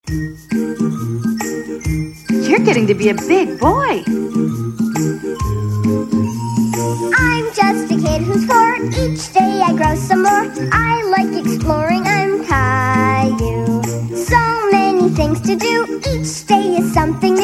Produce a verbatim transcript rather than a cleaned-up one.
You're getting to be a big boy. I'm just a kid who's four. Each day I grow some more. I like exploring, I'm Caillou. So many things to do. Each day is something